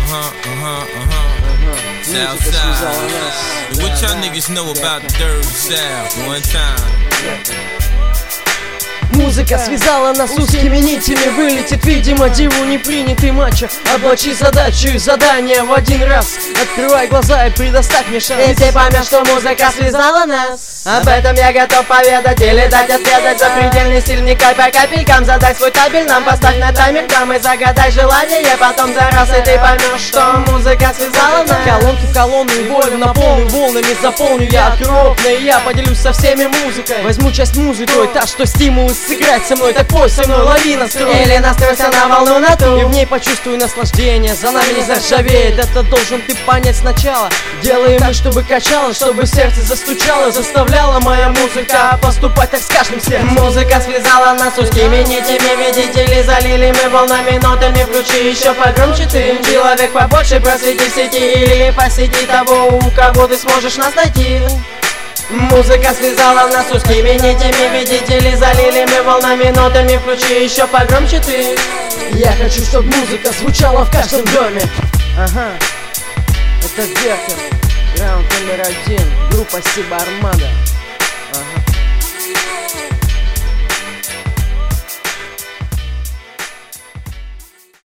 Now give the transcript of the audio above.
Southside. What y'all niggas know about the Dirty South? One time. Музыка связала нас узкими нитями. Вылетит, видимо, диву непринятый матча. Облачи задачу и задание в один раз. Открывай глаза и предоставь мне шанс. И ты поймешь, что музыка связала нас. Об этом я готов поведать или дать отведать. Запредельный стиль, вникай по капелькам. Задай свой табель, нам поставь на таймер. Там и загадай желание, потом за раз и ты поймешь, что музыка связала нас. Колонки в колонну и волю наполню, волнами заполню я окропно, и я поделюсь со всеми музыкой. Возьму часть музыкой, та, что стимул сыграть со мной, так пой со мной, лови настрой. Или настройся на волну на ту, и в ней почувствуй наслаждение. За нами не заржавеет, это должен ты понять сначала. Делаем мы, чтобы качало, чтобы сердце застучало. Заставляла моя музыка поступать так с каждым сердцем. Музыка связала нас узкими нитями. Видите ли, залили мы волнами, нотами. Включи еще погромче ты. Человек побольше просвети в сети или посети того, у кого ты сможешь нас найти. Музыка связала нас узкими нитями. Видите ли, залили мы волнами, нотами. Включи еще погромче ты. Я хочу, чтобы музыка звучала в каждом доме. Ага, это Вектор, раунд номер 1, группа Сиба Армада.